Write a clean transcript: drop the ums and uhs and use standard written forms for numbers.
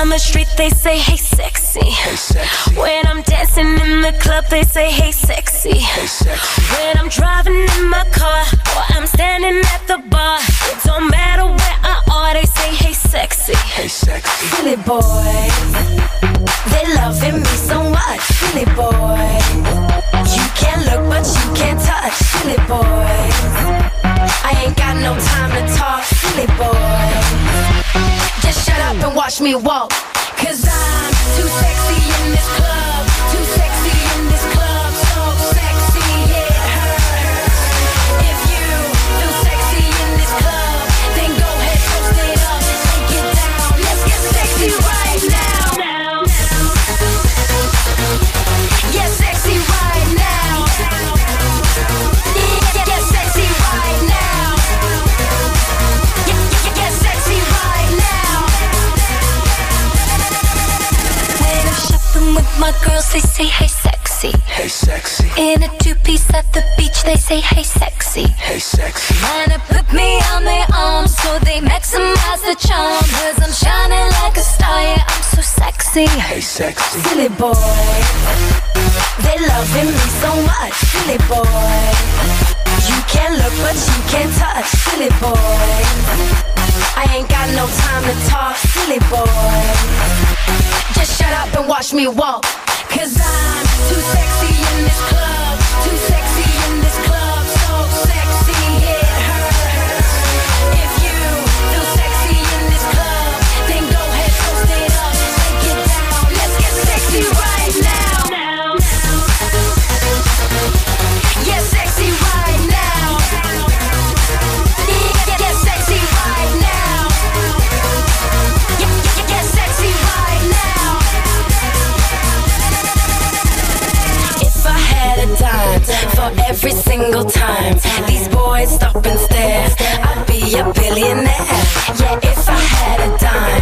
down the street, they say, hey sexy. Hey sexy. When I'm dancing in the club, they say, hey sexy. Hey sexy. When I'm driving in my car, or I'm standing at the bar, it don't matter where I are, they say, hey sexy. Hey sexy. Silly boys, they loving me so much. Silly boys, you can't look but you can't touch. Silly boys, I ain't got no time to talk. Silly boys, just shut up and watch me walk. Cause I'm too sexy in this club. Too sexy in this club. So sexy, yeah, her. If you feel sexy in this club, then go ahead, toast it up. Take it down, let's get sexy right now. Yeah, sexy right now. Yeah, sexy right now. Yeah, sexy right now. When I'm shopping with my girls, they say, hey sexy. Hey sexy. In a two-piece at the beach, they say, hey sexy. Hey sexy. Wanna put me on their arms, so they maximize the charm. Cause I'm shining like a star, yeah, I'm so sexy. Hey sexy. Silly boys, they loving me so much. Silly boys, you can't look but you can't touch. Silly boys, I ain't got no time to talk. Silly boys, just shut up and watch me walk. Cause I'm too sexy in this club. Too sexy in this club. So sexy, yeah, her. If you feel sexy in this club, then go ahead, toast it up. Take it down, let's get sexy right now. Yeah, sexy right now. Yeah, sexy right now. Yeah, sexy right now. If I had a dime for every single time these boys stop and stare, I'd be a billionaire. Yeah, if I had a dime